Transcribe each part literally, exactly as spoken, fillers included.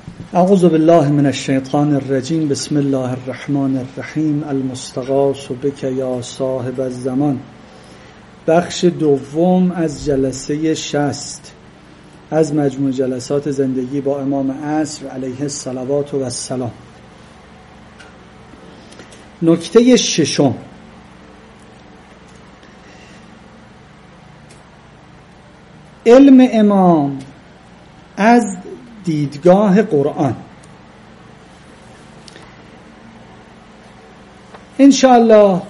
اعوذ بالله من الشیطان الرجیم. بسم الله الرحمن الرحیم. المستغاث بک یا صاحب الزمان. بخش دوم از جلسه شصت از مجموع جلسات زندگی با امام عصر علیه الصلوات و السلام. نکته ششم: علم امام از دیدگاه قرآن. انشاءالله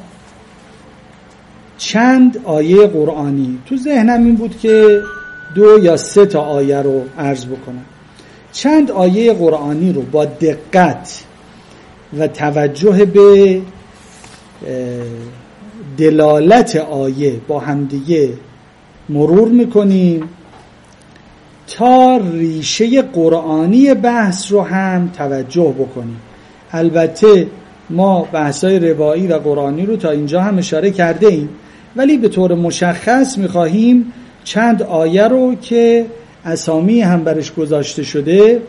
چند آیه قرآنی تو ذهنم این بود که دو یا سه تا آیه رو عرض بکنم. چند آیه قرآنی رو با دقت و توجه به دلالت آیه با همدیگه مرور میکنیم تا ریشه قرآنی بحث رو هم توجه بکنیم. البته ما بحث‌های روایی و قرآنی رو تا اینجا هم اشاره کرده ایم، ولی به طور مشخص می‌خواهیم چند آیه رو که اسامی هم برش گذاشته شده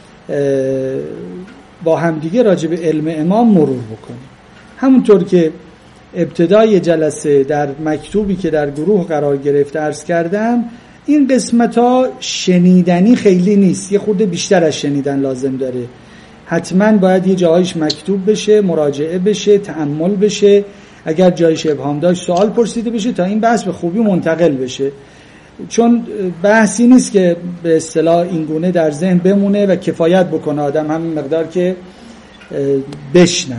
با همدیگه راجع به علم امام مرور بکنیم. همونطور که ابتدای جلسه در مکتوبی که در گروه قرار گرفت عرض کردم، این قسمت ها شنیدنی خیلی نیست، یه خورده بیشتر از شنیدن لازم داره. حتما باید یه جایش مکتوب بشه، مراجعه بشه، تأمل بشه، اگر جایش ابهام داشت سوال پرسیده بشه تا این بحث به خوبی منتقل بشه، چون بحثی نیست که به اصطلاح اینگونه در ذهن بمونه و کفایت بکنه آدم همین مقدار که بشنوه.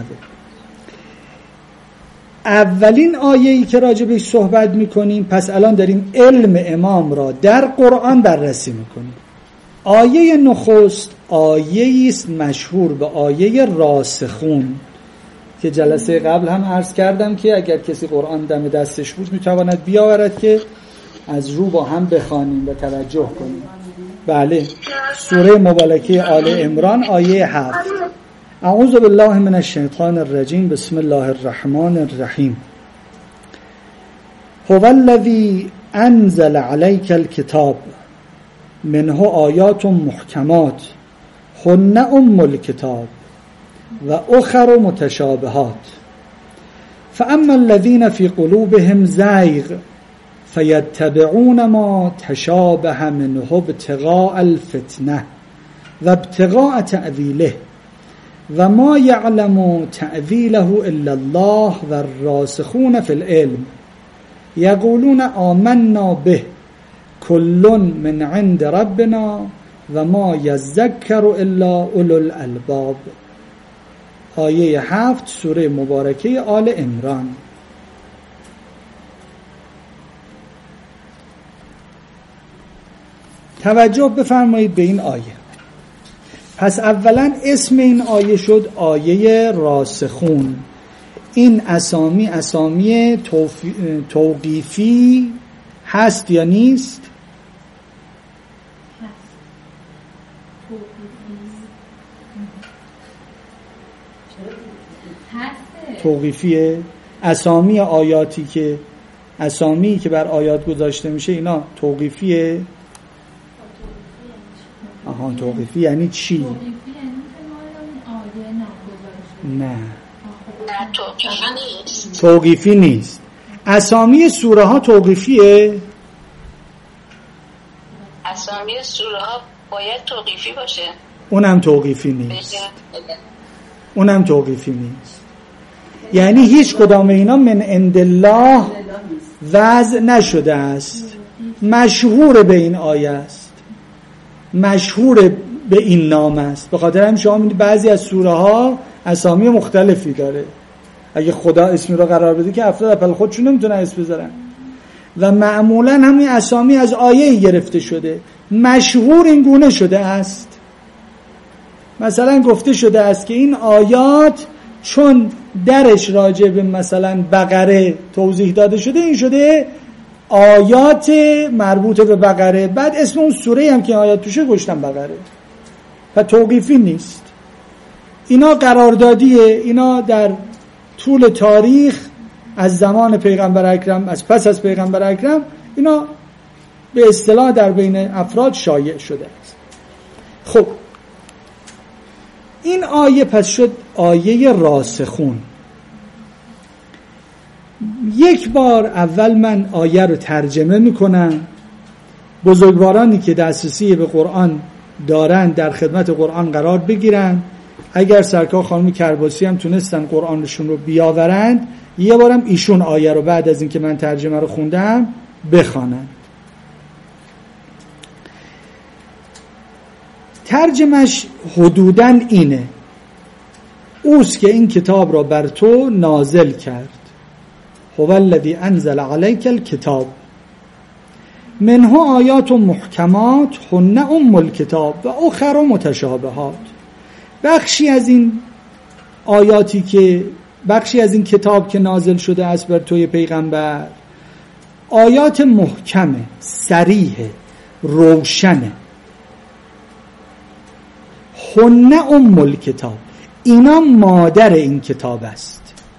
اولین آیه‌ای که راجع بهش صحبت می‌کنیم، پس الان داریم علم امام را در قرآن بررسی می‌کنیم. آیه نخست آیه‌ای است مشهور به آیه راسخون که جلسه قبل هم عرض کردم که اگر کسی قرآن دم دستش بود می‌تواند بیاورد که از رو با هم بخوانیم و توجه کنیم. بله، سوره مبارکه آل عمران آیه هفت. اعوذ بالله من الشیطان الرجیم. بسم الله الرحمن الرحیم. هو الذی انزل علیک الکتاب منه آیات محکمات هن ام الکتاب و اخر متشابهات فاما الذین فی قلوبهم زیغ فیتبعون ما تشابه منه ابتغاء الفتنه و ابتغاء تأویله و ما یعلم تأویله الا الله و الراسخون فی العلم یقولون آمنا به کل من عند ربنا و ما یذکر الا اولو الالباب. آیه هفت سوره مبارکه آل عمران. توجه بفرمایید به این آیه. پس اولا اسم این آیه شد آیه راسخون. این اسامی اسامی توقیفی هست یا نیست؟ توقیفیه. اسامی آیاتی که اسامی که بر آیات گذاشته میشه اینا توقیفیه. آها، توقیفی یعنی چی؟ توقیفی یعنی که نه توقیفی نیست. اسامی سوره ها توقیفیه؟ اسامی سوره ها باید توقیفی باشه. اونم توقیفی نیست. اونم توقیفی نیست. یعنی هیچ کدام اینا من عند الله وضع نشده است. مشهور به این آیه است، مشهور به این نام است. به خاطر همین شما می‌بینید بعضی از سوره ها اسامی مختلفی داره. اگه خدا اسمی رو قرار بده که افراد اپل خودشون نمیتونن اسم بذارن و معمولا همین اسامی از آیه گرفته شده، مشهور این گونه شده است. مثلا گفته شده است که این آیات چون درش راجع به مثلا بقره توضیح داده شده، این شده آیات مربوط به بقره. بعد اسم اون سوره هم که آیات توشه گشتن بقره. و توقیفی نیست. اینا قراردادیه. اینا در طول تاریخ از زمان پیغمبر اکرم، از پس از پیغمبر اکرم، اینا به اصطلاح در بین افراد شایع شده است. خب این آیه پس شد آیه راسخون. یک بار اول من آیه رو ترجمه میکنم. بزرگوارانی که دسترسی به قرآن دارن در خدمت قرآن قرار بگیرن. اگر سرکار خانم کرباسی هم تونستن قرآنشون رو بیاورند، یه بارم ایشون آیه رو بعد از اینکه من ترجمه رو خوندم بخوانن. ترجمهش حدوداً اینه: اوست که این کتاب را بر تو نازل کرد، هو الذی انزل علیک الکتاب منه آیات محکمات هن ام الکتاب و اخر متشابهات. بخشی از این آیاتی که بخشی از این کتاب که نازل شده است بر توی پیغمبر، آیات محکمه، صریحه، روشنه. هن ام الکتاب، اینا مادر این کتاب است.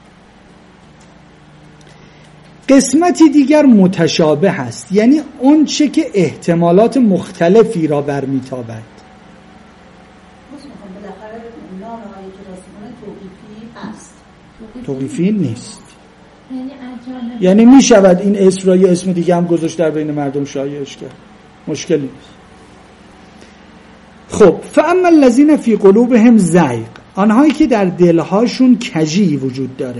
قسمتی دیگر متشابه هست، یعنی اون چه که احتمالات مختلفی را برمیتابد. توقیفی نیست، یعنی می شود این اسم را یه اسم دیگه هم گذاشت در بین مردم شایعش کرد، مشکلی نیست. خب فاما الذین فی قلوبهم زیغ، آنهایی که در دلهاشون کجی وجود داره،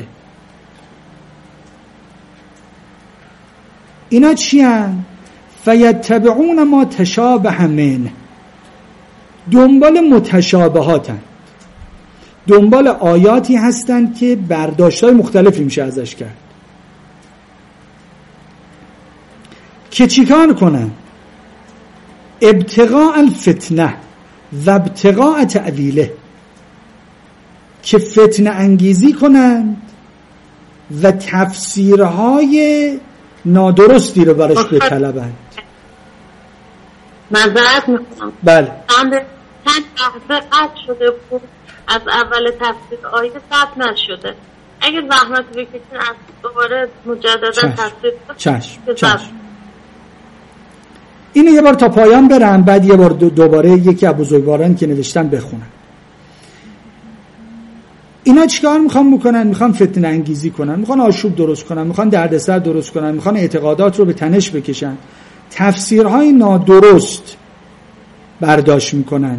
اینا چی هن؟ فیتبعون ما تشابه منه، دنبال متشابهاتن، دنبال آیاتی هستند که برداشت‌های مختلفی میشه ازش کرد. که چیکار کنن؟ ابتغاء الفتنه و ابتغاء تأویله، که فتنه انگیزی کنند و تفسیرهای نادرستی رو براش بطلبند. معذرت میخوام. بله. چند لحظه قطع شده بود از اول تفسیر آیه ثبت نشده. اگه زحمت بکشین از دوباره مجددا تفسیر چشم چشم اینو یه بار تا پایان برم، بعد یه بار دوباره یکی از بزرگواران که نوشتن بخونن. اینا چیکار میخوان بکنن؟ میخوان فتنه انگیزی کنن، میخوان آشوب درست کنن، میخوان دردسر درست کنن، میخوان اعتقادات رو به تنش بکشن، تفسیرهای نادرست برداشت میکنن.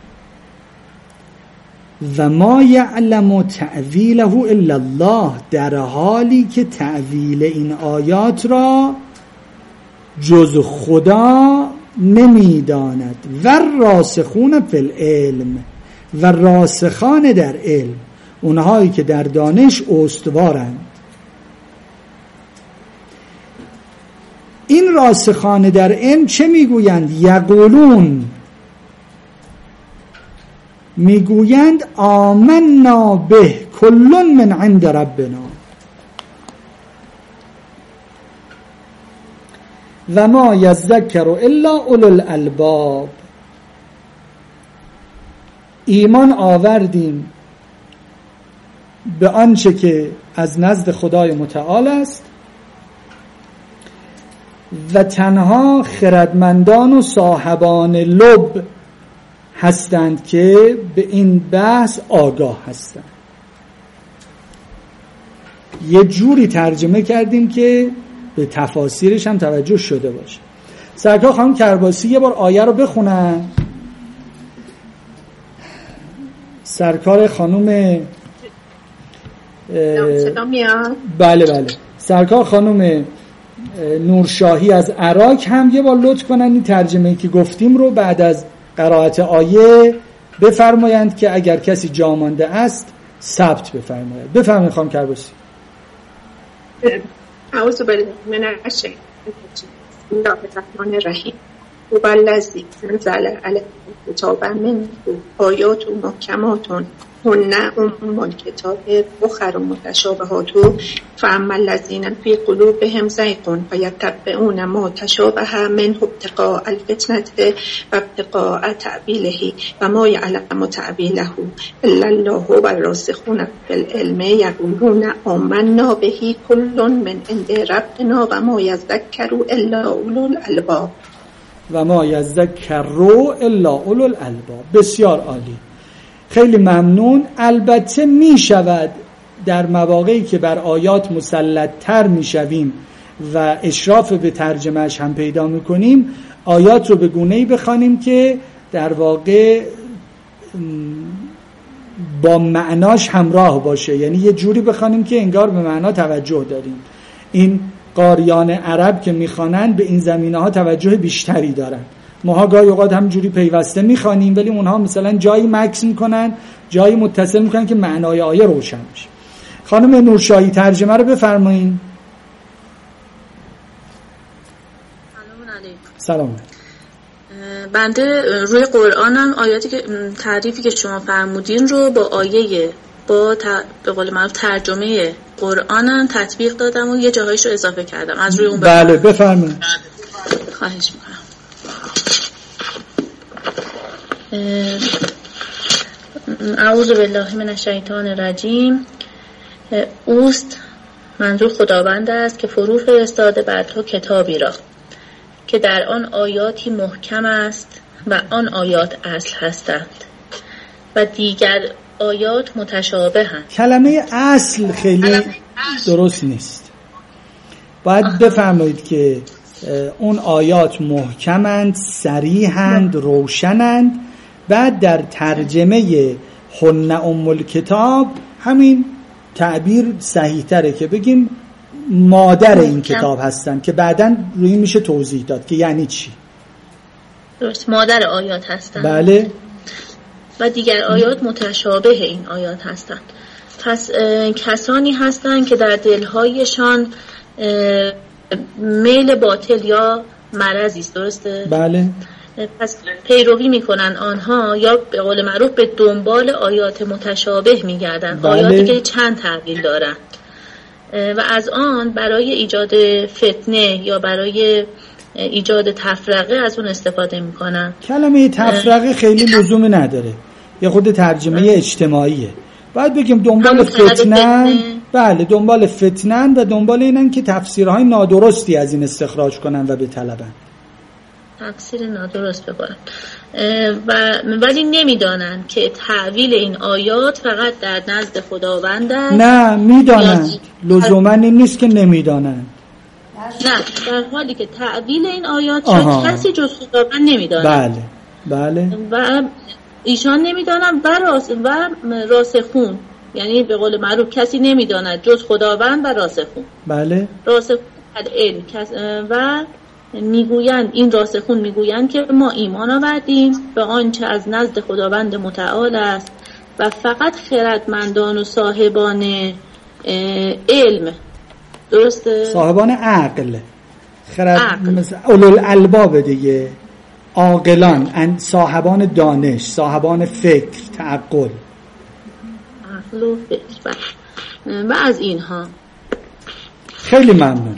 و ما یعلم تأویله الا الله، در حالی که تأویل این آیات را جز خدا نمیداند. و راسخون فی العلم، و راسخان در علم، اونهایی که در دانش استوارند. این راسخان در علم چه میگویند؟ یقولون، میگویند آمنا به کل من عند ربنا و ما یذکر الا اولو الالباب. ایمان آوردیم به آنچه که از نزد خدای متعال است و تنها خردمندان و صاحبان لب هستند که به این بحث آگاه هستند. یه جوری ترجمه کردیم که به تفاسیرش هم توجه شده باشه. سرکار خانم کرباسی یه بار آیه رو بخونن. سرکار خانم بله بله سرکار خانم نورشاهی از عراق هم یه بار لطف کنن این ترجمه‌ای که گفتیم رو بعد از قرائت آیه بفرمایند که اگر کسی جا مانده است ثبت بفرماید. بفرمایید خانم کرباسی. اعوذ بالله من الشیطان الرجیم. بسم الله الرحمن الرحیم. هو الذی انزل علیک الکتاب منه آیات محکمات هن ام الکتاب اخر متشابهات فاما الذین فی قلوبهم زیغ فیتبعون ما تشابه منه ابتغاء الفتنة و ابتغاء تأویله و ما یعلم تأویله الا الله و الراسخون فی العلم یقولون آمنا به کل من عند ربنا و ما یذکر الا اولو الالباب و ما یذکر الا اولو الالباب. بسیار عالی. خیلی ممنون. البته می شود در مواقعی که بر آیات مسلط تر می شویم و اشراف به ترجمهش هم پیدا می کنیم، آیات رو به گونه‌ای بخوانیم که در واقع با معناش همراه باشه، یعنی یه جوری بخوانیم که انگار به معنا توجه داریم. این قاریان عرب که میخوانن به این زمینه ها توجه بیشتری دارن. ماها گاهی اوقات همجوری پیوسته میخوانیم ولی اونها مثلا جایی مکس میکنن، جایی متصل میکنن که معنای آیه روشن بشه. خانم نورشاهی ترجمه رو بفرمایید. سلام علیکم. سلام. بنده روی قرآنم آیاتی که تعریفی که شما فرمودین رو با آیه با ت... به قول معروف ترجمه قرآنم تطبیق دادم و یه جاهایش رو اضافه کردم. از روی اون بله بفرمایید. خواهش میکنم. اعوذ بالله من الشیطان الرجیم. اوست منظور خداوند است که فرو فرستاده بر تو کتابی را که در آن آیاتی محکم است و آن آیات اصل هستند و دیگر آیات متشابهند. کلمه اصل خیلی درست نیست. باید آها. بفرمایید که اون آیات محکمند، صریحند، روشنند. بعد در ترجمه هن ام الکتاب همین تعبیر صحیح تره که بگیم مادر این کتاب هستن، که بعداً روی میشه توضیح داد که یعنی چی. درست، مادر آیات هستن. بله. و دیگر آیات متشابه این آیات هستند. پس کسانی هستند که در دلهایشان میل باطل یا مرضی است، درسته؟ بله. پس پیروی میکنن آنها، یا به قول معروف به دنبال آیات متشابه میگردن. بله. آیاتی که چند تعبیر دارن و از آن برای ایجاد فتنه یا برای ایجاد تفرقه از اون استفاده میکنن. کلمه تفرقه خیلی لزومی نداره، یه خود ترجمه اه. اجتماعیه. باید بگیم دنبال فتنن. بله، دنبال فتنن و دنبال اینن که تفسیرهای نادرستی از این استخراج کنن و به طلبن تفسیر نادرست بکنن و ولی نمیدانن که تعویل این آیات فقط در نزد خداوند است. نه میدانن، لزوما این نیست که نمیدانن. نه، در حالی که تعویل این آیات شاید کسی جز خداوند نمیدانه. بله بله. و ایشان نمیدانن و راس و راسخون، یعنی به قول معروف کسی نمیداند جز خداوند و راسخون. بله. راسخون علم و میگویند، این راسخون میگویند که ما ایمان آوردیم به آنچه از نزد خداوند متعال است و فقط خردمندان و صاحبان علم، درسته؟ صاحبان عقل، خرد مثل اولوالالباب دیگه، عاقلان، صاحبان دانش، صاحبان فکر، تعقل، عقل و فکر و از اینها. خیلی ممنون.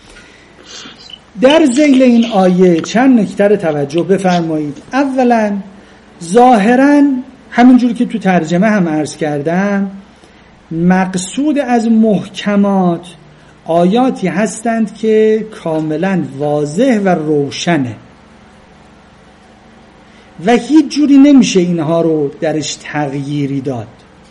در ذیل این آیه چند نکته رو توجه بفرمایید. اولا ظاهراً همینجوری که تو ترجمه هم عرض کردم، مقصود از محکمات آیاتی هستند که کاملا واضح و روشنه و هیچ جوری نمیشه اینها رو درش تغییری داد.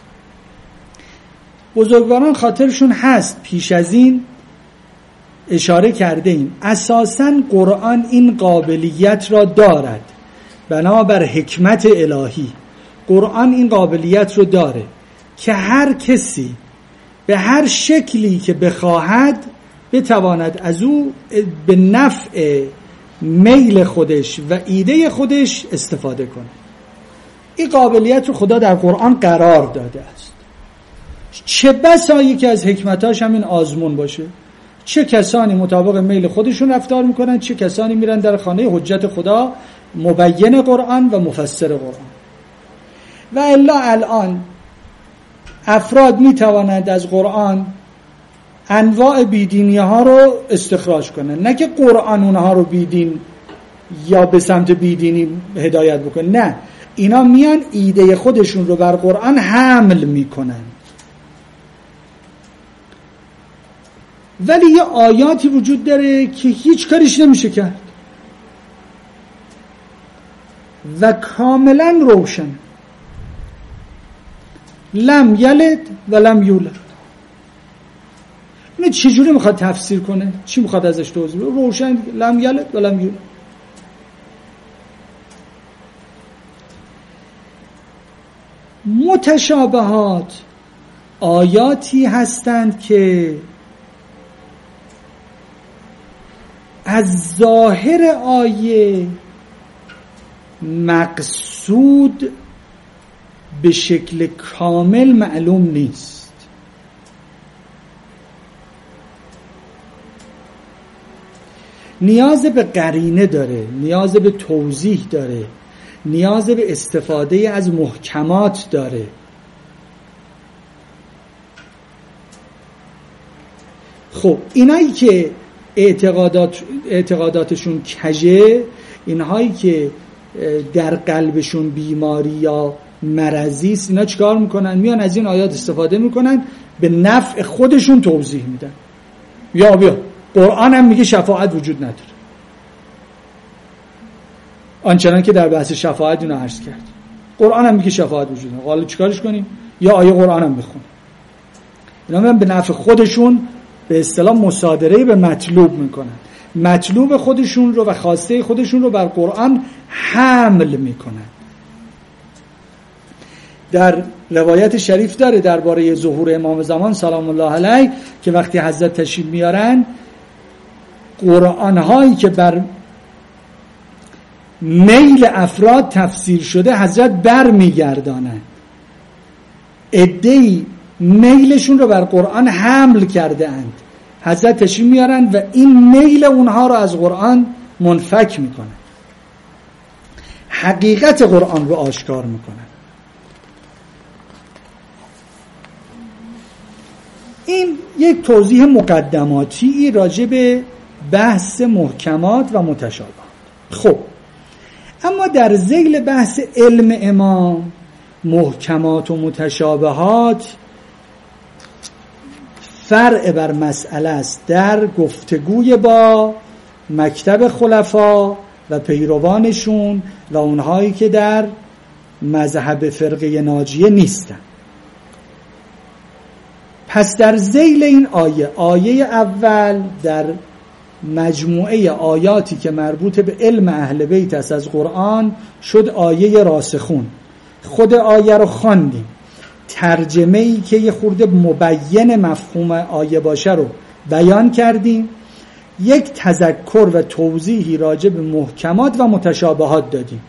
بزرگواران خاطرشون هست پیش از این اشاره کرده ایم اساساً قرآن این قابلیت را دارد، بنابر حکمت الهی قرآن این قابلیت رو داره که هر کسی به هر شکلی که بخواهد بتواند از او به نفع میل خودش و ایده خودش استفاده کنه. این قابلیت رو خدا در قرآن قرار داده است. چه بسا یکی از حکمتاش همین آزمون باشه، چه کسانی مطابق میل خودشون رفتار میکنن، چه کسانی میرن در خانه حجت خدا مبین قرآن و مفسر قرآن. و الا الان افراد میتوانند از قرآن انواع بیدینی ها رو استخراج کنن، نه که قرآن اونها رو بیدین یا به سمت بیدینی هدایت بکنه، نه، اینا میان ایده خودشون رو بر قرآن حمل میکنن. ولی یه آیاتی وجود داره که هیچ کارش نمیشه کرد و کاملا روشن. لم یلد و لم یولد. اینو چجوری میخواد تفسیر کنه؟ چی میخواد ازش توضیح بده؟ روشن لم یلد و لم یولد. متشابهات آیاتی هستند که از ظاهر آیه مقصود به شکل کامل معلوم نیست. نیاز به قرینه داره، نیاز به توضیح داره، نیاز به استفاده از محکمات داره. خب اینایی که اعتقادات اعتقاداتشون کژه، اینهایی که در قلبشون بیماری یا مرضی است، اینا چیکار میکنن؟ میان از این آیات استفاده میکنن، به نفع خودشون توضیح میدن. یا بیا قرآن هم میگه شفاعت وجود نداره، آنچنان که در بحث شفاعت اینو عرض کرد. قرآن هم میگه شفاعت وجود نداره، حالا چیکارش کنیم؟ یا آیه قرآن هم بخونیم. اینا میان به نفع خودشون به اصطلاح مصادره به مطلوب میکنن، مطلوب خودشون رو و خواسته خودشون رو بر قرآن حمل میکنن. در روایت شریف داره درباره ظهور امام زمان سلام الله علیه که وقتی حضرت تشریف میارن، قرآن هایی که بر میل افراد تفسیر شده حضرت بر میگردانن. عده‌ای میلشون رو بر قرآن حمل کرده اند، حضرت تشریف میارن و این میل اونها رو از قرآن منفک میکنن، حقیقت قرآن رو آشکار میکنن. این یک توضیح مقدماتی راجع به بحث محکمات و متشابهات. خب اما در ذیل بحث علم امام، محکمات و متشابهات فرع بر مسئله است در گفتگوی با مکتب خلفا و پیروانشون و اونهایی که در مذهب فرقه ناجیه نیستن. پس در ذیل این آیه، آیه اول در مجموعه آیاتی که مربوط به علم اهل بیت است از قرآن شد آیه راسخون. خود آیه رو خواندیم، ترجمه‌ای که یه خورده مبین مفهوم آیه باشه رو بیان کردیم، یک تذکر و توضیحی راجع به محکمات و متشابهات دادیم.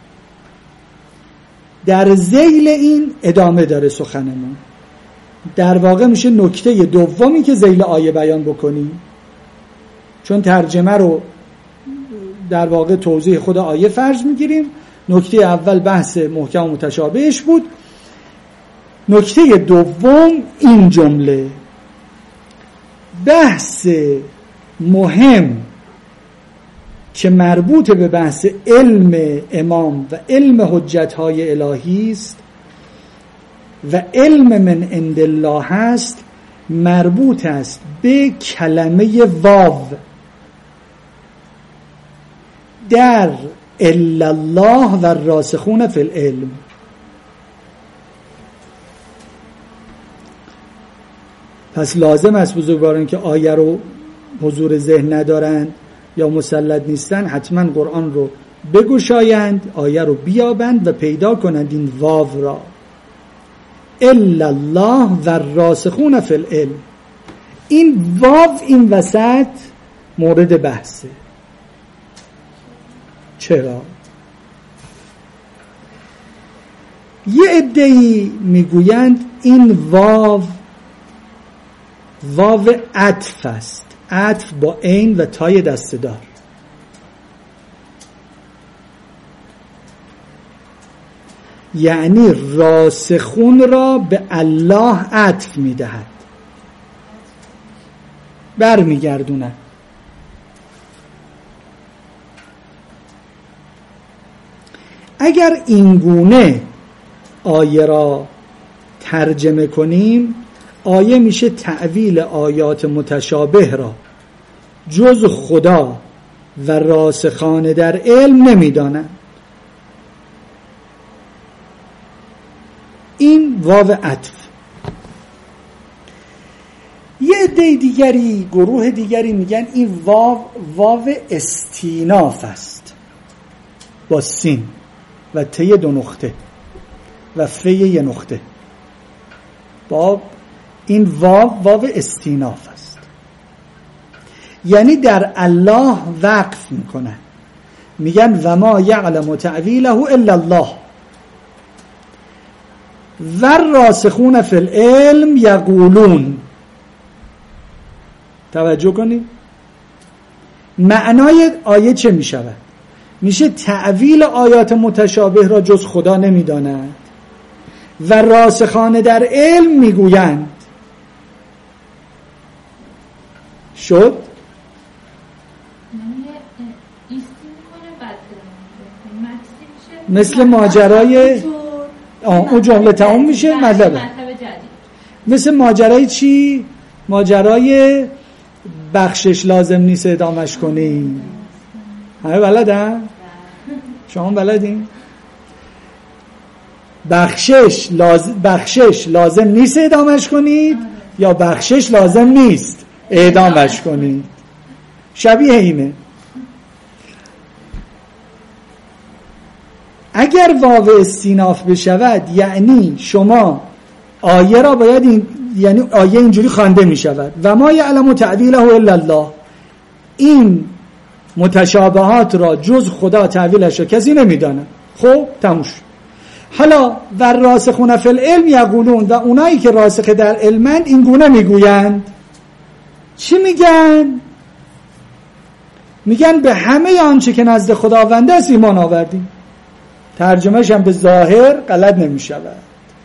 در ذیل این ادامه داره سخنمون، در واقع میشه نکته دومی که ذیل آیه بیان بکنیم، چون ترجمه رو در واقع توضیح خود آیه فرض میگیریم. نکته اول بحث محکم و متشابهش بود. نکته دوم این جمله، بحث مهم که مربوط به بحث علم امام و علم حجت‌های الهی است و علم من عند الله هست، مربوط است به کلمه واو در الا الله و الراسخون فی العلم. پس لازم است بزرگواران که آیه رو حضور ذهن ندارند یا مسلط نیستن حتما قرآن رو بگشایند، آیه رو بیابند و پیدا کنند این واو را، الا الله و الراسخون فی العلم. این واو این وسط مورد بحثه. چرا؟ یه عده‌ای میگویند این واو واو عطف است، عطف با عین و تای دسته‌دار. یعنی راسخون را به الله عطف میدهد، برمیگردونه. اگر اینگونه آیه را ترجمه کنیم، آیه میشه تأویل آیات متشابه را جز خدا و راسخان در علم نمیدانند. این واو عطف عده دیگری، گروه دیگری میگن این واو واو استیناف است با سین و ت دو نقطه و ف یه نقطه. با این واو واو استیناف است، یعنی در الله وقف میکنن، میگن و ما یعلم تعویله الا الله و الراسخون فی العلم یقولون. توجه کنید معنای آیه چه می شود؟ میشه تعویل آیات متشابه را جز خدا نمی داند و راسخان در علم می گویند. شد؟ مثل ماجرای اون جمله تمام میشه مطلب. مثل ماجرای چی؟ ماجرای بخشش لازم نیست ادامش کنی. همه بلدن؟ شما بلدین؟ بخشش لازم بخشش لازم نیست ادامش کنید یا بخشش لازم نیست اعدامش کنید. شبیه اینه. اگر واو استیناف بشود یعنی شما آیه را باید این، یعنی آیه اینجوری خوانده می شود و ما یعلم تعویله الا الله، این متشابهات را جز خدا تعویلش را کسی نمی داند. خب تموم شد. حالا و راسخون فی العلم یقولون، و اونایی که راسخ در علمند این گونه می گویند. چی میگن؟ میگن به همه آنچه که نزد خداوند است ایمان آوردیم. ترجمهش هم به ظاهر غلط نمی شود.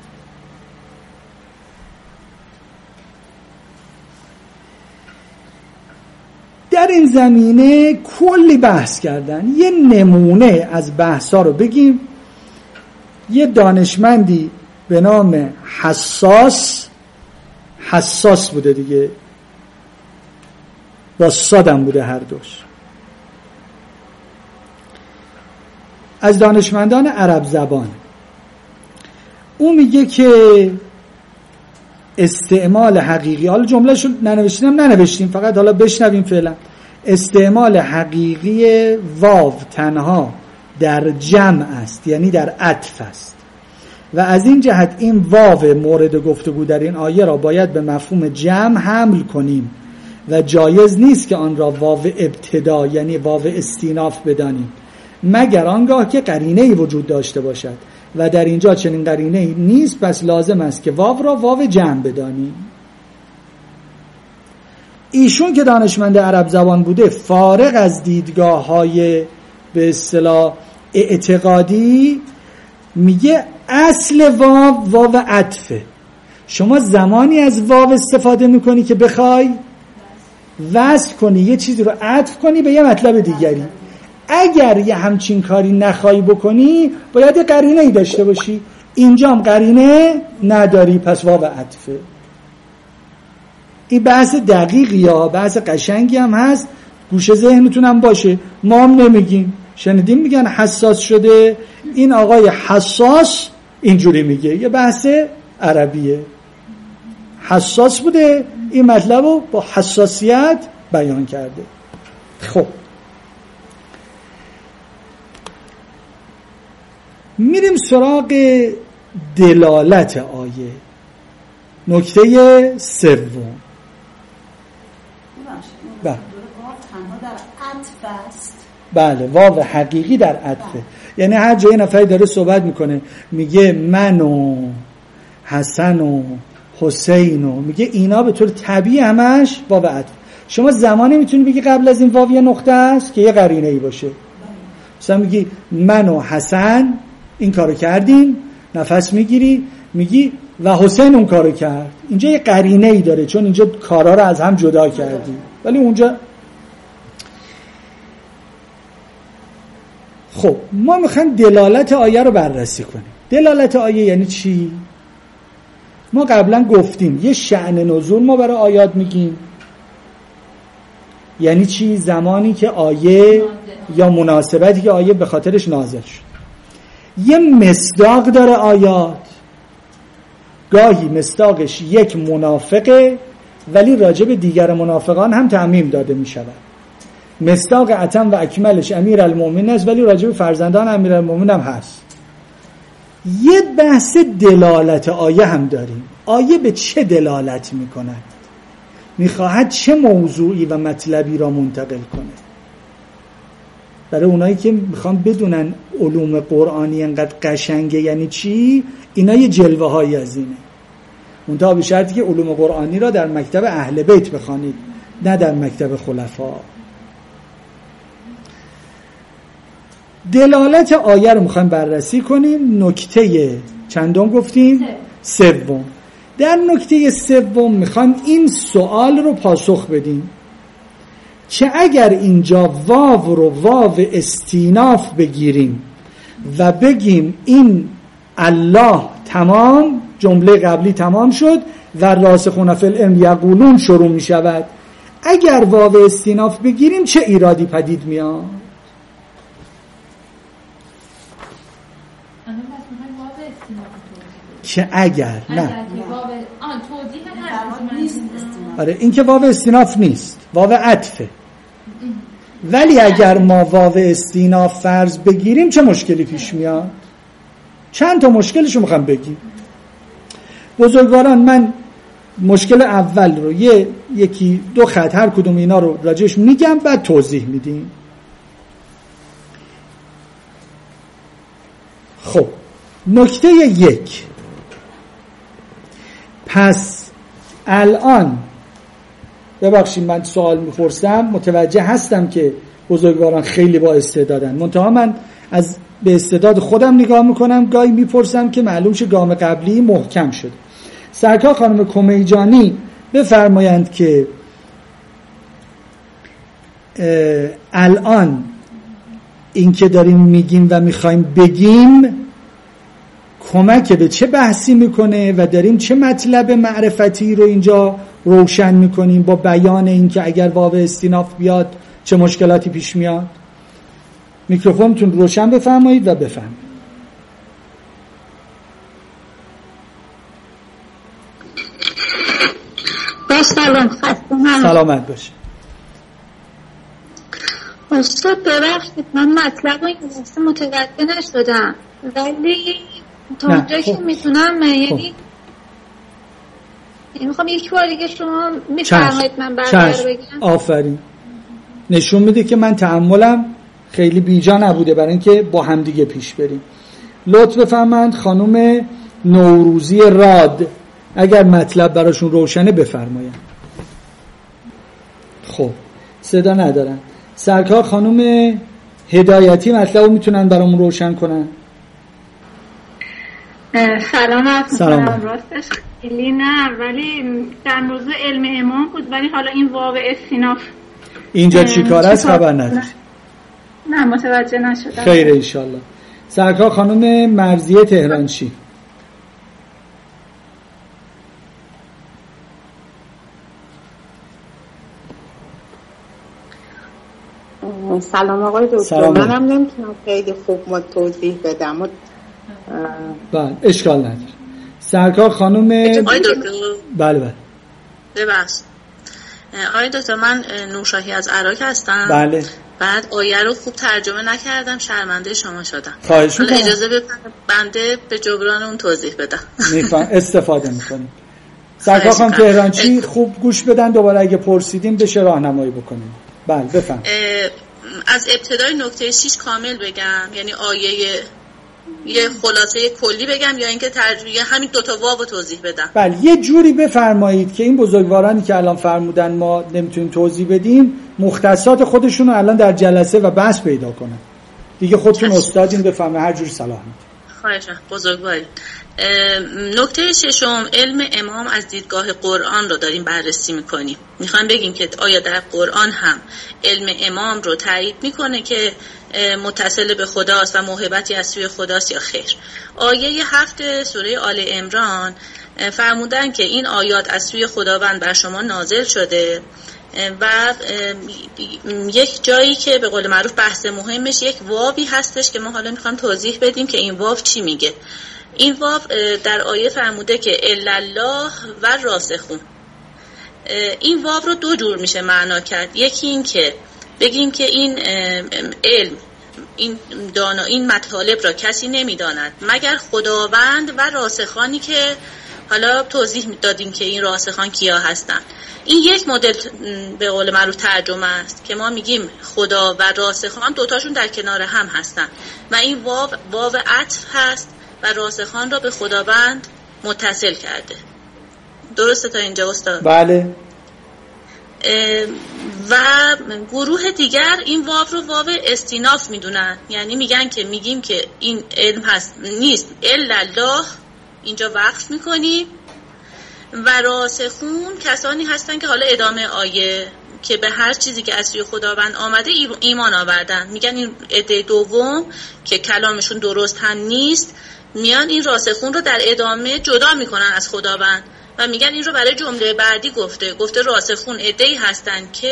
در این زمینه کلی بحث کردن. یه نمونه از بحثا رو بگیم. یه دانشمندی به نام حساس حساس بوده دیگه، با صادم بوده هر دوش، از دانشمندان عرب زبان. او میگه که استعمال حقیقی، حالا جمله شو ننوشتیم ننوشتیم فقط حالا بشنویم فعلا. استعمال حقیقی واو تنها در جمع است، یعنی در عطف است، و از این جهت این واو مورد گفتگو در این آیه را باید به مفهوم جمع حمل کنیم و جایز نیست که آن را واو ابتدا یعنی واو استیناف بدانیم مگر آنگاه که قرینه‌ای وجود داشته باشد و در اینجا چنین قرینه‌ای نیست، پس لازم است که واو را واو جمع بدانیم. ایشون که دانشمند عرب زبان بوده، فارغ از دیدگاه‌های به اصطلاح اعتقادی، میگه اصل واو واو عطفه. شما زمانی از واو استفاده میکنی که بخوای وصل کنی، یه چیزی رو عطف کنی به یه مطلب دیگری. اگر یه همچین کاری نخوای بکنی باید قرینه ای داشته باشی. اینجا هم قرینه نداری، پس واو عطفه. این بحث دقیقی یا بحث قشنگی هم هست، گوشه ذهنتون هم باشه. ما هم نمیگیم، شنیدیم میگن حساس شده، این آقای حساس اینجوری میگه، یه بحث عربیه. حساس بوده، این مطلب رو با حساسیت بیان کرده. خب میریم سراغ دلالت آیه. نکته سوم، بله تنها در عطف است. بله، واو حقیقی در عطفه. یعنی هر جای نفری داره صحبت میکنه میگه من و حسن و حسین و میگه اینا به طور طبیعی همش واو عطف. شما زمانی میتونی بگی قبل از این واو یه نقطه است که یه قرینه ای باشه. مثلا میگی من و حسن این کارو کردیم، نفس میگیری میگی و حسین اون کارو کرد. اینجا یه قرینه ای داره چون اینجا کارا رو از هم جدا کردی، ولی اونجا. خب ما میخوایم دلالت آیه رو بررسی کنیم. دلالت آیه یعنی چی؟ ما قبلا گفتیم یه شأن نزول ما برای آیات میگیم. یعنی چی؟ زمانی که آیه یا مناسبتی که آیه به خاطرش نازل شد. یه مصداق داره آیات، گاهی مصداقش یک منافقه، ولی راجع به دیگر منافقان هم تعمیم داده می شود. مصداق اتم و اکملش امیر المؤمنین است، ولی راجع به فرزندان امیر المؤمنین هم هست. یه بحث دلالت آیه هم داریم. آیه به چه دلالت می کند؟ می خواهد چه موضوعی و مطلبی را منتقل کنه؟ برای اونایی که میخوان بدونن علوم قرآنی انقدر قشنگه یعنی چی، اینا یه جلوه هایی از اینه. منتها به شرطی که علوم قرآنی را در مکتب اهل بیت بخوانید، نه در مکتب خلفا. دلالت آیه رو میخوایم بررسی کنیم. نکته چندم گفتیم؟ سوم. در نکته سوم میخوایم این سوال رو پاسخ بدیم که اگر اینجا واو رو واو استیناف بگیریم و بگیم این الله تمام، جمله قبلی تمام شد و راسخون فی العلم یقولون شروع می شود، اگر واو استیناف بگیریم چه ایرادی پدید میاد؟ که اگر نه آره این که واو استیناف نیست، واو عطفه. ولی اگر ما واو استیناف فرض بگیریم چه مشکلی پیش میاد؟ چند تا مشکلشو میخوام بگیم. بزرگواران من مشکل اول رو یه یکی دو خط هر کدوم اینا رو راجعش میگم، بعد توضیح میدیم. خب نکته یک، پس الان ببخشید من سوال میپرسم، متوجه هستم که بزرگواران خیلی با استعدادن، منتها من از به استعداد خودم نگاه میکنم، گاهی میپرسم که معلوم شه گام قبلی محکم شده. سرکار خانم کمیجانی بفرمایند که الان این که داریم میگیم و میخوایم بگیم کمک به چه بحثی میکنه و داریم چه مطلب معرفتی رو اینجا روشن میکنیم با بیان این که اگر واو استیناف بیاد چه مشکلاتی پیش میاد. میکروفونتون روشن بفرمایید و بفرمایید. با سلام خستم. سلامت باشه. استاد ببخشید من مطلب رو این دسته متوجه نشدم، ولی تا اونجا که میتونم یعنی میخوام یک بار دیگه شما میفرمایید من برگر بگم. آفرین. نشون میده که من تأملم خیلی بیجا نبوده برای اینکه با هم دیگه پیش بریم. لطف بفرمایید خانم نوروزی راد اگر مطلب براشون روشنه بفرمایید. خب صدا ندارن. سرکار خانم هدایتی مطلب رو میتونن برامون روشن کنن؟ سلام عرض می‌کنم. راستش خیلی نه، ولی در موضوع علم امام بود، ولی حالا این واو استیناف اینجا چی کار است خبر نداری؟ نه متوجه نشدم. خیره انشالله. سرکار خانم مرضیه تهرانچی. سلام آقای دکتر، منم نمیتونم خیلی خوب ما توضیح بدم. بله اشکال نداره. سرکار خانم آقای دکتر بله بله ببخشید آقای دکتر، من نورشاهی از عراق هستم. بله. بعد آیه رو خوب ترجمه نکردم، شرمنده شما شدم. خواهش می‌کنم. اجازه بدید بنده به جبران اون توضیح بدم. میفهم استفاده می‌کنیم. سرکار خانم تهرانچی خوب گوش بدن، دوباره اگه پرسیدیم بشه راهنمایی بکنیم. بله بفهم. از ابتدای نکته شش کامل بگم، یعنی آیه یه خلاصه کلی بگم یا اینکه ترجمه همین دو تا واو توضیح بدم؟ بله یه جوری بفرمایید که این بزرگوارانی که الان فرمودن ما نمیتونیم توضیح بدیم مختصات خودشون رو الان در جلسه و بحث پیدا کنن. دیگه خودتون استادین، بفرمایید هر جور صلاح می‌کنید. خواهشاً بزرگواری. نکته ششم، علم امام از دیدگاه قرآن رو داریم بررسی میکنیم. میخوایم بگیم که آیا در قرآن هم علم امام رو تایید میکنه که متصل به خداست و موهبتی از سوی خداست یا خیر. آیه هفت سوره آل عمران فرمودن که این آیات از سوی خداوند بر شما نازل شده و یک جایی که به قول معروف بحث مهمش یک واوی هستش که ما حالا میخوام توضیح بدیم که این واو چی میگه. این واو در آیه فرموده که الا الله و راسخون. این واو رو دو جور میشه معنا کرد. یکی این که بگیم که این علم، این دانا، این مطالب را کسی نمیداند مگر خداوند و راسخانی که حالا توضیح دادیم که این راسخان کیا هستن. این یک مدل به قول معروف ترجمه است که ما میگیم خدا و راسخان دوتاشون در کنار هم هستن و این واو واو عطف هست و راسخان را به خداوند متصل کرده. درسته تا اینجا استاد؟ بله. و گروه دیگر این واو رو واو استیناف میدونن، یعنی میگن که میگیم که این علم هست نیست الا الله، اینجا وقف میکنیم و راسخون کسانی هستن که حالا ادامه آیه که به هر چیزی که از سوی خداوند آمده ایمان آوردن. میگن این عده دوم که کلامشون درست هم نیست میان این راسخون رو در ادامه جدا میکنن از خداوند و میگن این رو برای جمله بعدی گفته گفته راسخون عده‌ای هستن که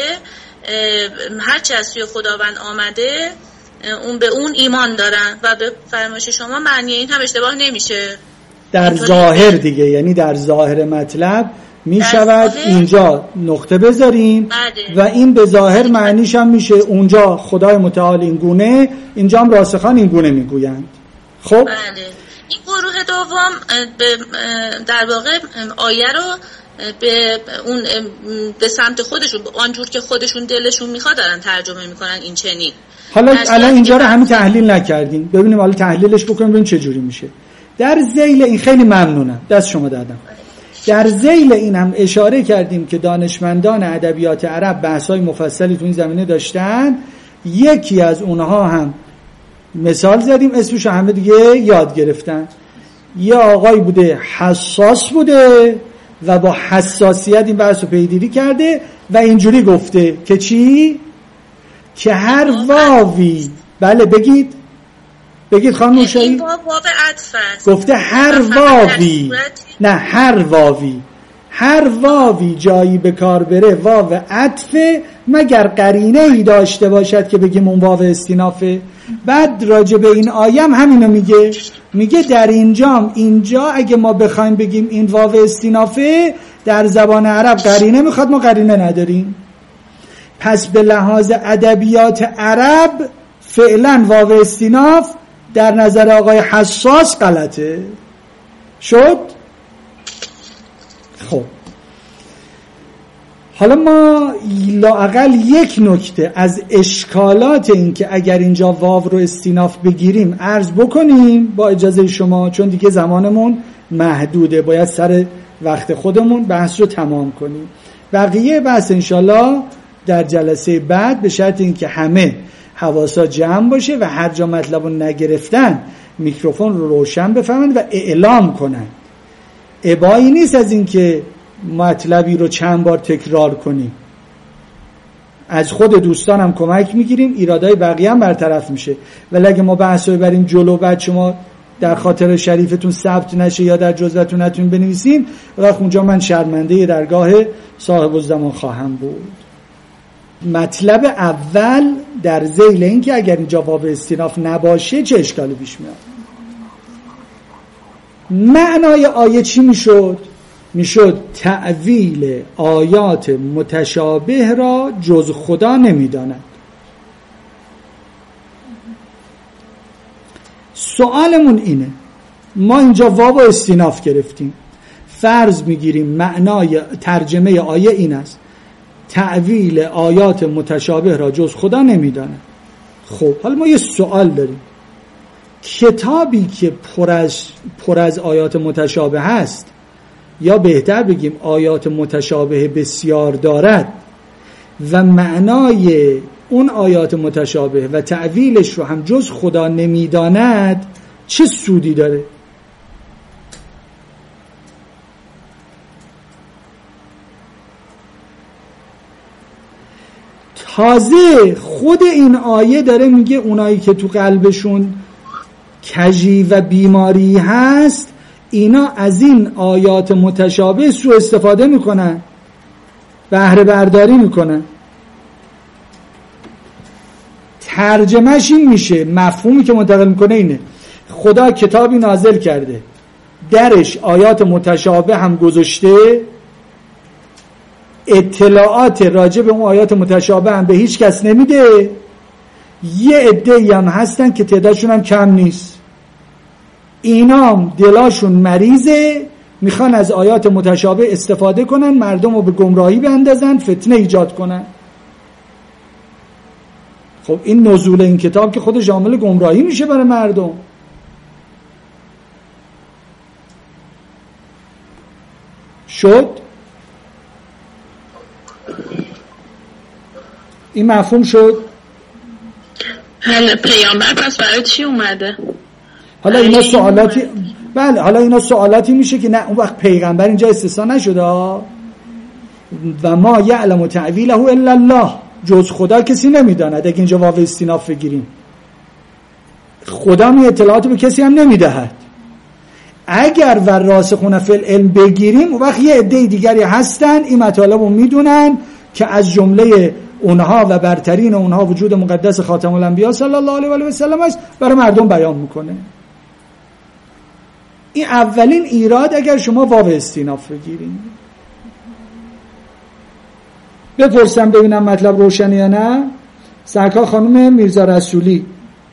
هر چی از سوی خداوند آمده اون به اون ایمان دارن و به فرمایش شما معنی این هم اشتباه نمیشه در ظاهر دیگه، یعنی در ظاهر مطلب می شود اینجا نقطه بذاریم بله. و این به ظاهر معنیش هم میشه اونجا خدای متعال این گونه، اینجا هم راسخان این گونه میگویند. خب بله. این گروه دوم در واقع آیه رو به اون به سمت خودشون، آنجور که خودشون دلشون میخواد دارن ترجمه میکنن این چنین. حالا الان اینجا رو همین تحلیل نکردیم، ببینیم حالا تحلیلش بکنیم ببینیم چه جوری میشه. در ذیل این خیلی ممنونم، دست شما دادم. در ذیل این هم اشاره کردیم که دانشمندان ادبیات عرب بحث‌های مفصلی تو این زمینه داشتن. یکی از اونها هم مثال زدیم، اسمش همه دیگه یاد گرفتن. یه آقای بوده حساس بوده و با حساسیت این بحث رو پیگیری کرده و اینجوری گفته که چی؟ که هر واوی، بله بگید بگید خانم نوشایی. این واو واو عطف است. گفته هر واوی، نه هر واوی، هر واوی جایی به کار بره واو عطف مگر قرینه ای داشته باشد که بگیم اون واو استینافه. بعد راجع به این آیم همینو میگه، میگه در اینجام اینجا اگه ما بخوایم بگیم این واو استینافه در زبان عرب قرینه میخواد، ما قرینه نداریم. پس به لحاظ ادبیات عرب فعلا واو استیناف در نظر آقای حساس غلطه شد. خب حالا ما لااقل یک نکته از اشکالات این که اگر اینجا واو رو استیناف بگیریم عرض بکنیم با اجازه شما، چون دیگه زمانمون محدوده، باید سر وقت خودمون بحث رو تمام کنیم. بقیه بحث انشالله در جلسه بعد به شرط اینکه همه حواسا جمع باشه و هر جا مطلب رو نگرفتن میکروفون رو روشن بفهمند و اعلام کنند. ابایی نیست از این که مطلبی رو چند بار تکرار کنیم. از خود دوستان هم کمک میگیریم، ایرادای بقیه هم برطرف میشه. ولی اگه ما بحث رو بریم جلو بعد شما در خاطر شریفتون ثبت نشه یا در جزوتون نتونین بنویسین، وقت اونجا من شرمنده درگاه صاحب الزمان خواهم بود. مطلب اول در ذیل این که اگر اینجا واو استیناف نباشه چه اشکالی پیش میاد. معنای آیه چی میشد؟ میشد تأویل آیات متشابه را جز خدا نمیداند. سوالمون اینه، ما اینجا واو استیناف گرفتیم، فرض میگیریم معنای ترجمه آیه این است تأویل آیات متشابه را جز خدا نمیداند. خب حالا ما یه سوال داریم، کتابی که پر از پر از آیات متشابه هست، یا بهتر بگیم آیات متشابه بسیار دارد و معنای اون آیات متشابه و تأویلش رو هم جز خدا نمیداند، چه سودی داره؟ تازه خود این آیه داره میگه اونایی که تو قلبشون کجی و بیماری هست اینا از این آیات متشابه سوء استفاده میکنن، بهره برداری میکنن. ترجمهش این میشه، مفهومی که منتقل میکنه اینه خدا کتابی نازل کرده درش آیات متشابه هم گذاشته اطلاعات راجع به اون آیات متشابه هم به هیچ کس نمیده. یه عده‌ای هم هستن که تعدادشون هم کم نیست، اینام دلاشون مریضه، میخوان از آیات متشابه استفاده کنن، مردم رو به گمراهی بندازن، فتنه ایجاد کنن. خب این نزول این کتاب که خودش عامل گمراهی میشه برای مردم. شد این مفهوم شد؟ حالا پیامبر پس برای چی اومده؟ حالا اینا سوالاتی، بله حالا اینا سوالاتی میشه که نه اون وقت پیغمبر اینجا استثنا نشده و ما یعلم تعویله الا الله، جز خدا کسی نمیداند. اگه اینجا واو استیناف بگیریم خدا می اطلاعات به کسی هم نمیدهد. اگر وراسخون فی العلم بگیریم اون وقت یه عده دیگری هستن این مطالب رو میدونن که از جمله اونها و برترین اونها وجود مقدس خاتم الانبیا صلی الله علیه و سلم است، برای مردم بیان میکنه. این اولین ایراد اگر شما واو استیناف بگیریم. بپرسم ببینم مطلب روشنه یا نه. سرکار خانم میرزا رسولی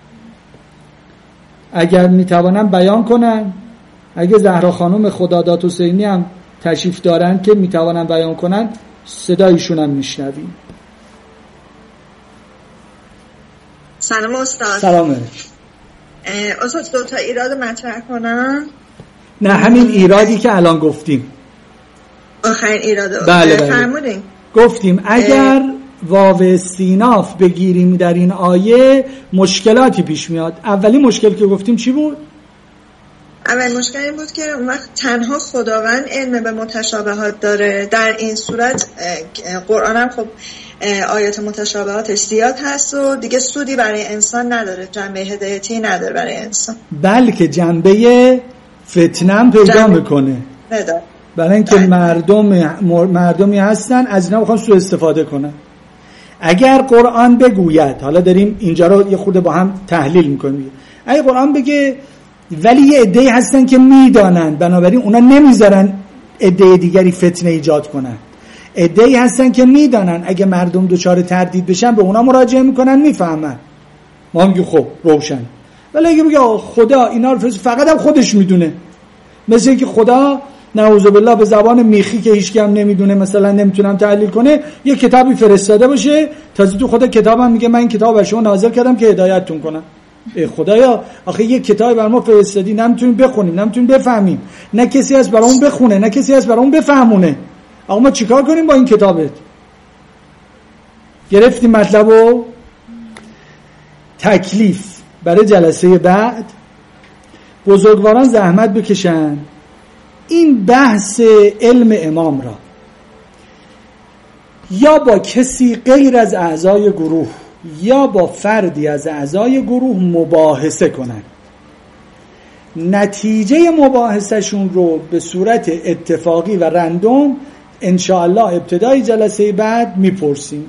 اگر میتوانن بیان کنن، اگه زهرا خانم خداداد حسینی هم تشریف دارن که میتوانن بیان کنن، صدایشون هم میشنویم. سلام استاد. سلام استاد. دو تا ایراد مطرح کنم؟ نه همین ایرادی که الان گفتیم، آخرین ایراد. بله بله فرمودین گفتیم اگر واو استیناف بگیریم در این آیه مشکلاتی پیش میاد. اولی مشکل که گفتیم چی بود؟ اول مشکل این بود که اون وقت تنها خداوند علم به متشابهات داره. در این صورت قرآن هم خب آیات متشابهاتش زیاد هست و دیگه سودی برای انسان نداره، جنبه هدایتی نداره برای انسان، بلکه جنبه فتنه پیدا میکنه. نداره. برای اینکه مردم مردمی هستن از اینا بخوان سوء استفاده کنن. اگر قرآن بگوید، حالا داریم اینجا رو یه خورده با هم تحلیل میکنیم، اگه قرآن بگه ولی یه عده‌ای هستن که میدانن بنابراین اونا نمیذارن عده دیگری فتنه ایجاد کنن، عده‌ای هستن که میدانن اگه مردم دچار تردید بشن به اونا مراجعه میکنن میفهمن، ما میگیم خب روشن. ولی اگه بگه خدا اینا رو فقط هم خودش میدونه، مثل اینکه خدا نعوذ بالله به زبان میخی که هیچ کی هم نمیدونه مثلا نمیتونم تحلیل کنه یه کتابی فرستاده باشه، تازه تو خدا کتابم میگه من این کتاب برای شما نازل کردم که هدایتتون کنم. ای خدایا آخه یه کتابی بر ما فرستادی نمیتونیم بخونیم، نمیتونیم بفهمیم، نه کسی هست برامون بخونه، نه کسی هست برامون بفهمونه. آقا ما چیکار کنیم با این کتابت؟ گرفتیم مطلبو؟ تکلیف برای جلسه بعد بزرگواران زحمت بکشن این بحث علم امام را یا با کسی غیر از اعضای گروه یا با فردی از اعضای گروه مباحثه کنن، نتیجه مباحثشون رو به صورت اتفاقی و رندوم انشاءالله ابتدای جلسه بعد میپرسیم.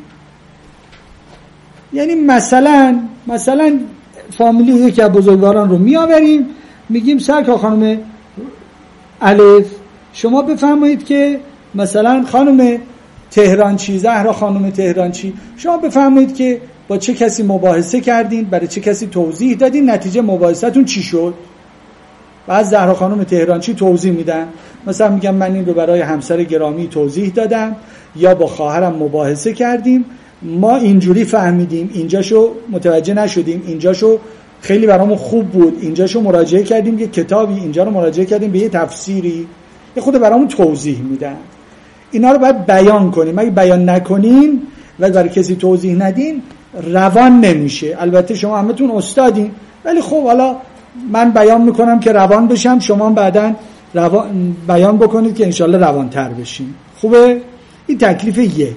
یعنی مثلا مثلا فامیلی یکی از بزرگواران رو میآوریم میگیم سرکار خانم الف شما بفرمایید که مثلا خانم تهرانچی، زهرا خانم تهرانچی، شما بفرمایید که با چه کسی مباحثه کردین، برای چه کسی توضیح دادین، نتیجه مباحثتون چی شد؟ بعد زهرا خانم تهرانچی توضیح میدن، مثلا میگم من این رو برای همسر گرامی توضیح دادم یا با خواهرم مباحثه کردیم، ما اینجوری فهمیدیم، اینجاشو متوجه نشدیم، اینجاشو خیلی برامون خوب بود، اینجاشو مراجعه کردیم یه کتابی، اینجا رو مراجعه کردیم به یه تفسیری، یه خود برامون توضیح میدن. اینا رو باید بیان کنیم. اگه بیان نکنین و برای کسی توضیح ندین روان نمیشه. البته شما همتون استادین، ولی خب حالا من بیان میکنم که روان بشم، شما بعداً روان بیان بکنید که انشالله روانتر بشین. خوبه؟ این تکلیف یک.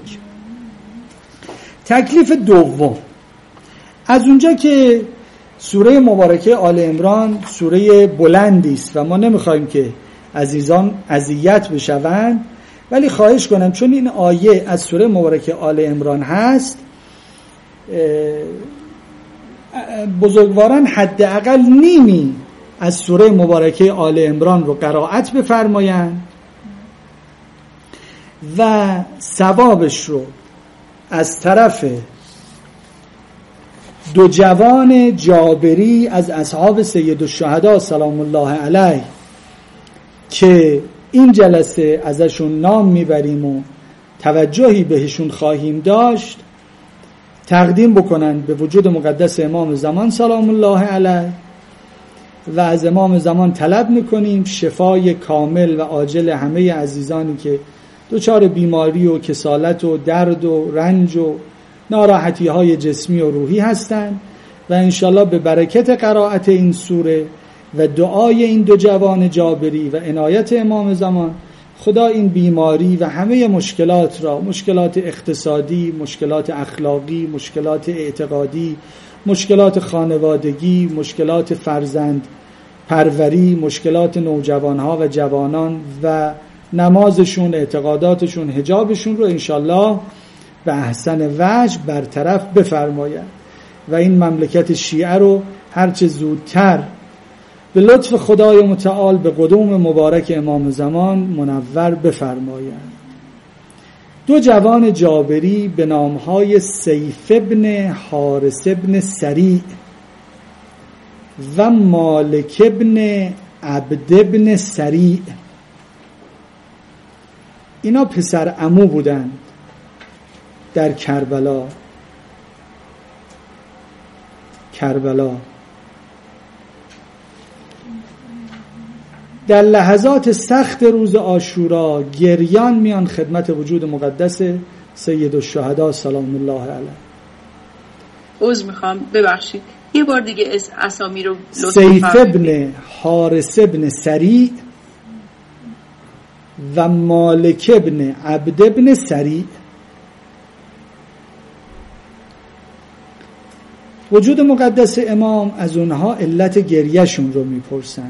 تکلیف دوم، از اونجا که سوره مبارکه آل عمران سوره بلندی است و ما نمیخوایم که عزیزان اذیت بشوند، ولی خواهش کنم چون این آیه از سوره مبارکه آل عمران هست، بزرگواران حداقل نیمی از سوره مبارکه آل عمران رو قرائت بفرمایند و ثوابش رو از طرف دو جوان جابری از اصحاب سید الشهدا سلام الله علیه که این جلسه ازشون نام میبریم و توجهی بهشون خواهیم داشت تقدیم بکنند به وجود مقدس امام زمان سلام الله علیه و از امام زمان طلب میکنیم شفای کامل و عاجل همه عزیزانی که دچار بیماری و کسالت و درد و رنج و ناراحتی های جسمی و روحی هستند و انشالله به برکت قرائت این سوره و دعای این دو جوان جابری و عنایت امام زمان خدا این بیماری و همه مشکلات را، مشکلات اقتصادی، مشکلات اخلاقی، مشکلات اعتقادی، مشکلات خانوادگی، مشکلات فرزند پروری، مشکلات نوجوانها و جوانان و نمازشون، اعتقاداتشون، حجابشون رو انشالله به احسن وجه برطرف بفرماید و این مملکت شیعه رو هرچه زودتر به لطف خدای متعال به قدوم مبارک امام زمان منور بفرماید. دو جوان جابری به نامهای سیف ابن حارث ابن سریع و مالک ابن عبد ابن سریع، اینا پسر عمو بودند در کربلا. کربلا در لحظات سخت روز عاشورا گریان میان خدمت وجود مقدس سید الشهدا سلام الله علیه. عذر میخوام ببخشید یه بار دیگه اسامی رو سیف ابن حارث ابن سریع و مالک ابن عبد ابن سریع. وجود مقدس امام از اونها علت گریهشون رو میپرسن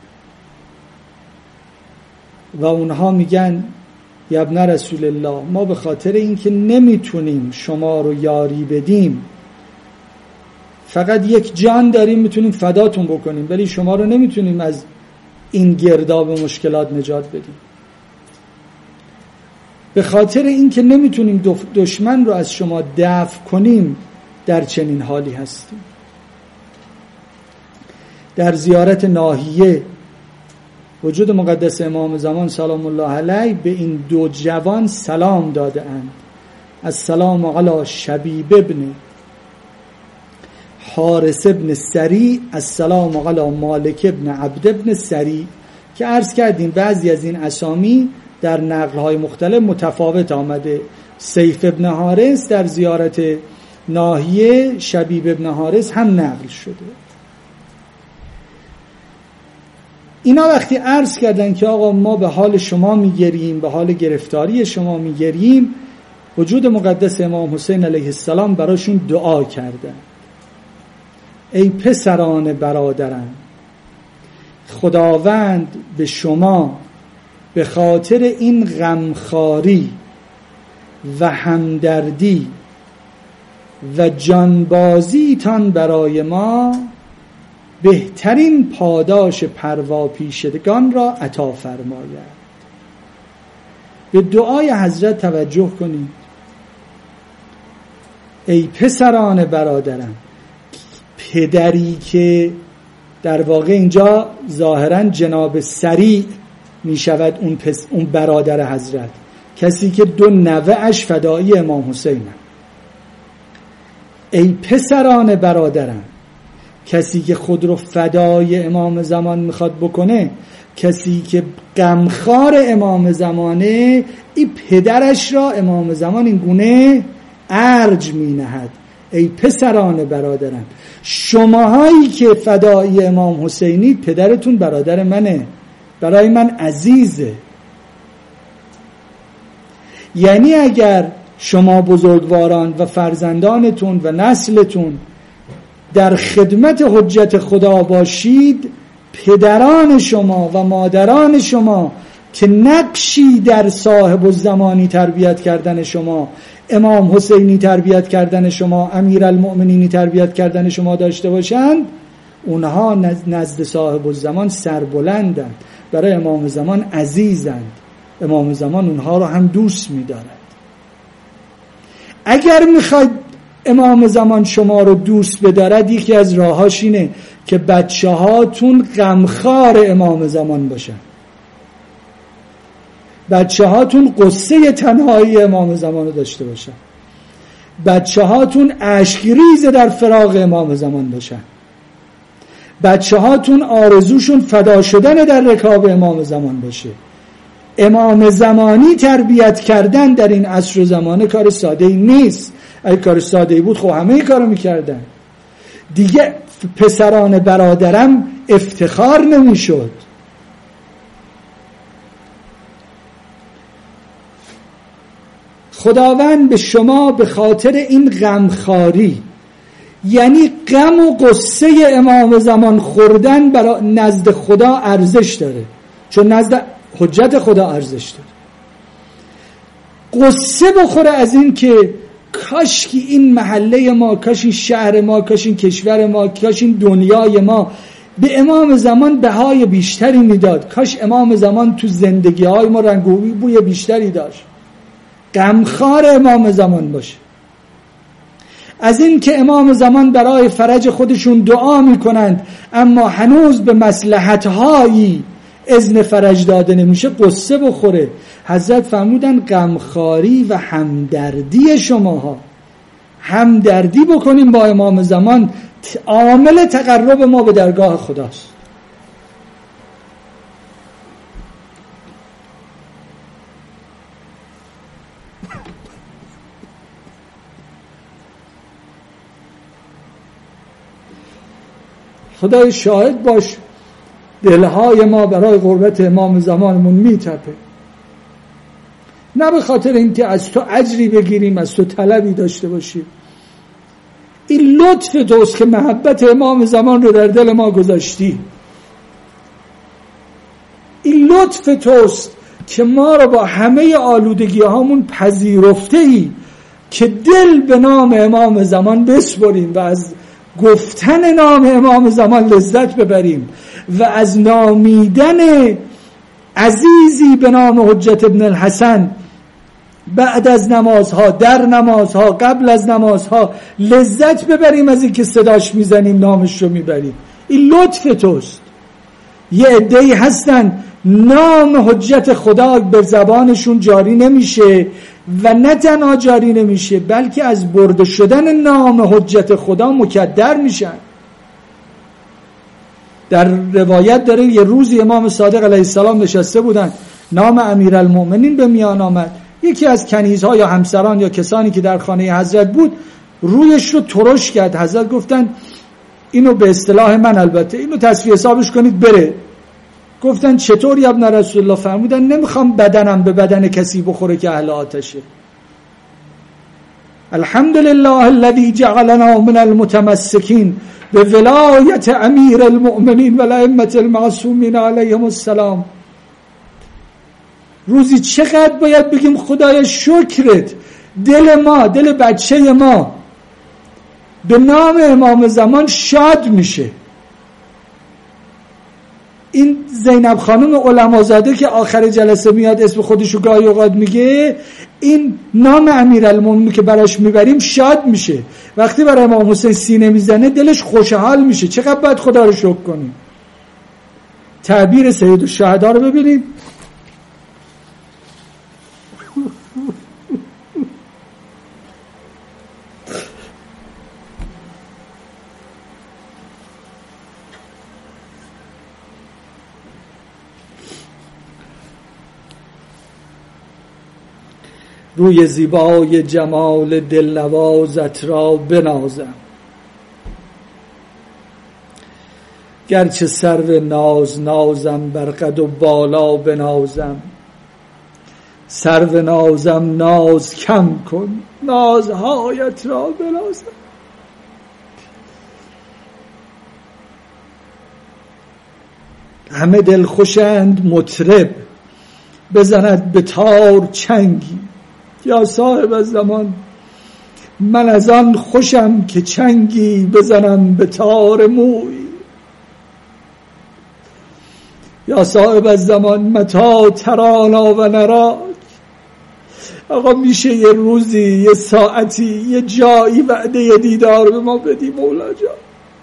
و اونها میگن یا ابن رسول الله ما به خاطر اینکه نمیتونیم شما رو یاری بدیم، فقط یک جان داریم میتونیم فداتون بکنیم ولی شما رو نمیتونیم از این گرداب مشکلات نجات بدیم. به خاطر اینکه نمیتونیم دشمن رو از شما دفع کنیم در چنین حالی هستیم. در زیارت ناحیه وجود مقدس امام زمان سلام الله علیه به این دو جوان سلام داده اند. السلام علی شبیب ابن حارث ابن سریع، السلام علی مالک ابن عبد ابن سریع، که عرض کردیم بعضی از این اسامی در نقل‌های مختلف متفاوت آمده. سیف ابن حارث در زیارت ناحیه، شبیب ابن حارث هم نقل شده. اینا وقتی عرض کردن که آقا ما به حال شما میگریم، به حال گرفتاری شما میگریم، وجود مقدس امام حسین علیه السلام براشون دعا کردن. ای پسران برادرم، خداوند به شما به خاطر این غمخواری و همدردی و جانبازی تان برای ما بهترین پاداش پرواپیشدگان را عطا فرماید. به دعای حضرت توجه کنید. ای پسران برادرم، پدری که در واقع اینجا ظاهرا جناب سریع می شود اون, پس اون برادر حضرت، کسی که دو نوه اش فدایی امام حسین. ای پسران برادرم، کسی که خود رو فدای امام زمان میخواد بکنه، کسی که غمخوار امام زمانه، این پدرش را امام زمان این گونه ارج می نهد. ای پسران برادرم، شماهایی که فدای امام حسینی، پدرتون برادر منه، برای من عزیزه. یعنی اگر شما بزرگواران و فرزندانتون و نسلتون در خدمت حجت خدا باشید، پدران شما و مادران شما که نقشی در صاحب الزمانی تربیت کردن شما، امام حسینی تربیت کردن شما، امیرالمؤمنینی تربیت کردن شما داشته باشند، اونها نزد صاحب الزمان سربلندند، برای امام زمان عزیزند. امام زمان اونها رو هم دوست می‌دارد. اگر میخواید امام زمان شما رو دوست بدارد، یکی از راهاش اینه که بچه هاتون غمخوار امام زمان باشن، بچه هاتون قصه تنهایی امام زمان رو داشته باشن، بچه هاتون اشک‌ریز در فراق امام زمان باشن، بچه هاتون آرزوشون فدا شدن در رکاب امام زمان باشه. امام زمانی تربیت کردن در این عصر و زمانه کار ساده ای نیست. اگه کار ساده ای بود خب همه ای کارو میکردن دیگه. پسران برادرم افتخار نمیشد. خداوند به شما به خاطر این غمخواری، یعنی غم و قصه امام زمان خوردن برای نزد خدا ارزش داره، چون نزد حجت خدا ارزش داره. قصه بخوره از این که کاش که این محله ما، کاش این شهر ما، کاش این کشور ما، کاش این دنیای ما به امام زمان بهای بیشتری میداد، کاش امام زمان تو زندگی های ما رنگ و بوی بیشتری داشت. غمخوار امام زمان باشه. از این که امام زمان برای فرج خودشون دعا میکنند اما هنوز به مصلحت‌هایی اذن فرج داده نمیشه قصه بخوره. حضرت فرمودن غمخواری و همدردی شماها، همدردی بکنیم با امام زمان، عامل تقرب ما به درگاه خداست. خدای شاهد باش دلهای ما برای قربت امام زمانمون میتپه، نه به خاطر اینکه از تو اجری بگیریم، از تو طلبی داشته باشیم. این لطف توست که محبت امام زمان رو در دل ما گذاشتی. این لطف توست که ما رو با همه آلودگی هامون پذیرفته ای که دل به نام امام زمان بسپریم و از گفتن نام امام زمان لذت ببریم و از نامیدن عزیزی به نام حجت ابن الحسن بعد از نمازها، در نمازها، قبل از نمازها لذت ببریم از این که صداش میزنیم، نامش رو میبریم. این لطف توست. یه عده‌ای هستن نام حجت خدا به زبانشون جاری نمیشه و نه تنها جاری نمیشه بلکه از برده شدن نام حجت خدا مکدر میشن. در روایت داره یه روزی امام صادق علیه السلام نشسته بودن، نام امیرالمؤمنین به میان آمد. یکی از کنیزها یا همسران یا کسانی که در خانه حضرت بود رویش رو ترش کرد. حضرت گفتن اینو به اصطلاح من البته اینو تصفیه حسابش کنید بره. گفتن چطور یا ابن رسول الله؟ فرمودن نمیخوام بدنم به بدن کسی بخوره که اهل آتشه. الحمدلله الذی جعلنا من المتمسکین به ولایت امیر المؤمنین و الائمه المعصومین علیهم السلام. روزی چقدر باید بگیم خدای شکرت، دل ما، دل بچه ما به نام امام زمان شاد میشه. این زینب خانم علمازاده که آخر جلسه میاد اسم خودشو گاهی اوقات میگه، این نام امیرالمومنین که براش میبریم شاد میشه. وقتی برای امام حسین سینه میزنه دلش خوشحال میشه. چقدر باید خدا رو شکر کنیم. تعبیر سید الشهدا رو ببینید. روی زیبای جمال دلنوازت را بنازم، گرچه سرو ناز نازم بر قد و بالا بنازم. سرو نازم ناز کم کن، نازهایت را بنازم. همه دل خوشند مطرب بزند به تار چنگی. یا صاحب از زمان من از آن خوشم که چنگی بزنم به تار موی. یا صاحب الزمان متی ترانا و نراک. آقا میشه یه روزی، یه ساعتی، یه جایی وعده دیدار به ما بدی مولا جان؟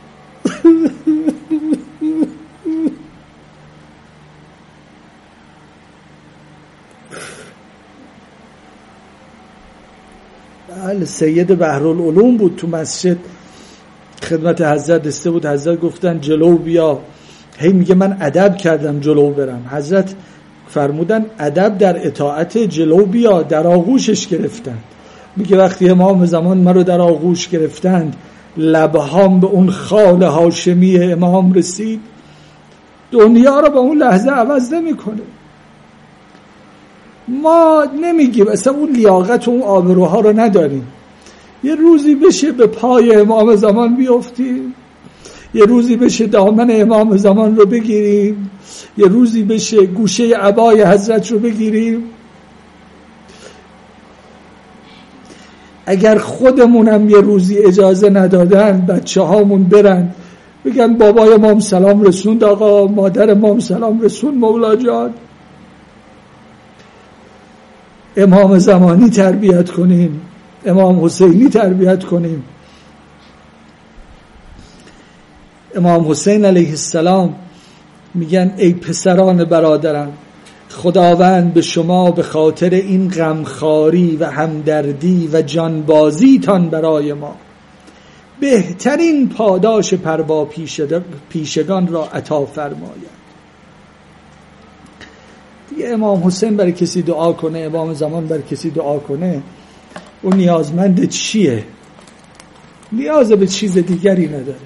بله، سید بحرالعلوم بود تو مسجد، خدمت حضرت رسیده بود، حضرت گفتن جلو بیا. هی میگه من ادب کردم جلو برم. حضرت فرمودن ادب در اطاعت، جلو بیا. در آغوشش گرفتن. میگه وقتی امام زمان من رو در آغوش گرفتند، لبهام به اون خال هاشمی امام رسید. دنیا رو به اون لحظه عوض نمیکنه. ما نمیگیم، اصلا اون لیاقت و اون آبروها رو نداریم. یه روزی بشه به پای امام زمان بیافتیم، یه روزی بشه دامن امام زمان رو بگیریم، یه روزی بشه گوشه عبای حضرت رو بگیریم. اگر خودمونم یه روزی اجازه ندادن، بچه هامون برن بگن بابای امام سلام رسوند آقا، مادر امام سلام رسوند مولا جان، امام زمانی تربیت کنیم، امام حسینی تربیت کنیم. امام حسین علیه السلام میگن ای پسران برادرم، خداوند به شما به خاطر این غمخواری و همدردی و جانبازی تان برای ما بهترین پاداش پروا پیشگان را عطا فرماید. دیگه امام حسین برای کسی دعا کنه، امام زمان برای کسی دعا کنه، اون نیازمند چیه؟ نیاز به چیز دیگری نداره.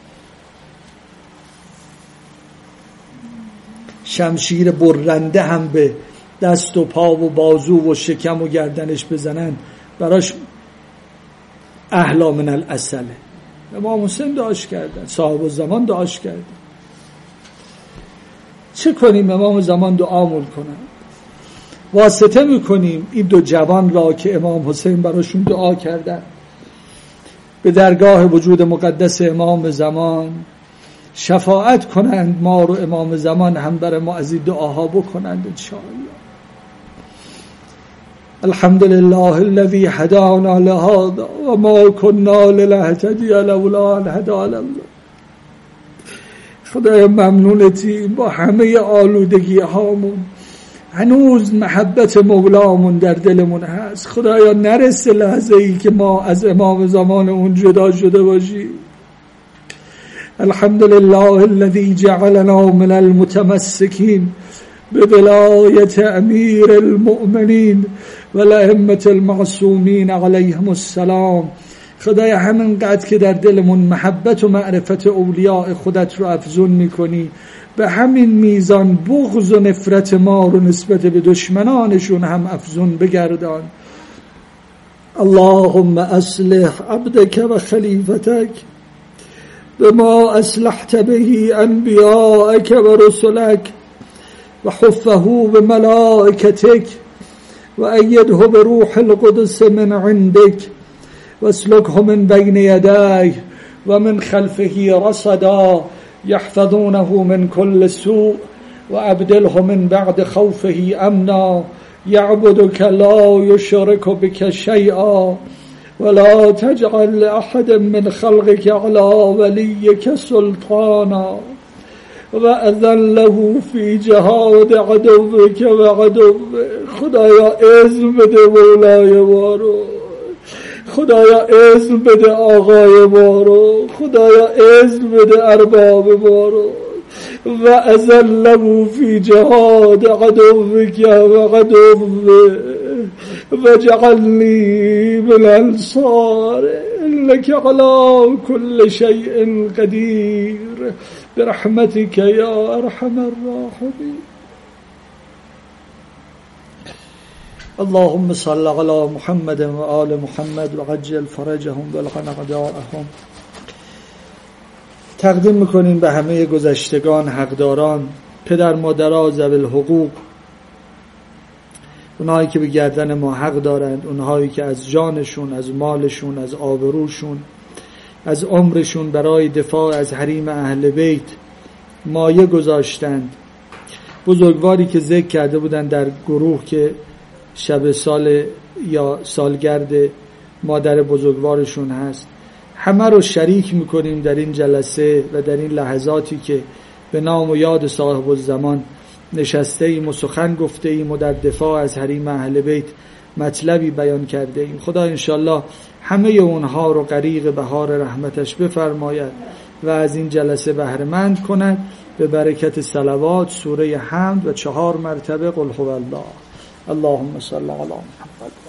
شمشیر برنده هم به دست و پا و بازو و شکم و گردنش بزنن براش احلا من العسله. امام حسین دعاش کردن، صاحب الزمان دعاش کردن. چه کنیم؟ امام زمان دعامون کنن، واسطه میکنیم این دو جوان را که امام حسین براشون دعا کردن به درگاه وجود مقدس امام زمان شفاعت کنند، ما رو امام زمان هم برای ما از این دعاها بکنند انشاءالله. الحمد لله الذي هدانا لهذا وما كنا لنهتدي لولا ان هدانا الله. خدای ممنونتی با همه آلودگی هامون هنوز محبت مولامون در دلمون هست. خدایا نرسه لحظه ای که ما از امام زمان اون جدا شده باشیم. الحمد لله الذي جعلنا من المتمسكين بولاية امیر المؤمنین و الائمة المعصومین علیهم السلام. خدای همینقدر که در دلمون محبت و معرفت اولیاء خودت رو افزون میکنی، به همین میزان بغض و نفرت ما رو نسبت به دشمنانشون هم افزون بگردان. اللهم اصلح عبدك و خلیفتك بما اصلحت به انبیاءك و رسلك و حفه بملائکتك و ایده بروح القدس من عندك واسلكه من بين يديه ومن خلفه رصدا يحفظونه من كل سوء وأبدله من بعد خوفه أمنا يعبدك لا يشرك بك شيئا ولا تجعل لأحد من خلقك على وليك سلطانا وأذن له في جهاد عدوك وعدوه. خدایا اذن بده مولای ما رو، خدایا اذن بده آقای ما رو، خدایا اذن بده ارباب ما رو. و اذله فی جهاد عدوک و عدوه و جعلنی من الانصار انک علی کل شیء قدیر برحمتک یا ارحم الراحمین. اللهم صل على محمد و آل محمد و عجل فرجهم و القنا اعداءهم. تقدیم میکنیم به همه گذشتگان، حقداران، پدر مادرها، ذوی الحقوق، اونهایی که به گردن ما حق دارند، اونهایی که از جانشون، از مالشون، از آبروشون، از عمرشون برای دفاع از حریم اهل بیت مایه گذاشتند. بزرگواری که ذکر کرده بودن در گروه که شب سال یا سالگرد مادر بزرگوارشون هست، همه رو شریک میکنیم در این جلسه و در این لحظاتی که به نام و یاد صاحب الزمان نشسته ایم و سخن گفته ایم و در دفاع از حریم اهل بیت مطلبی بیان کرده ایم. خدا انشالله همه اونها رو غریق بهار رحمتش بفرماید و از این جلسه بهره مند کند به برکت صلوات، سوره حمد و چهار مرتبه قل هو الله. اللهم صل علی محمد.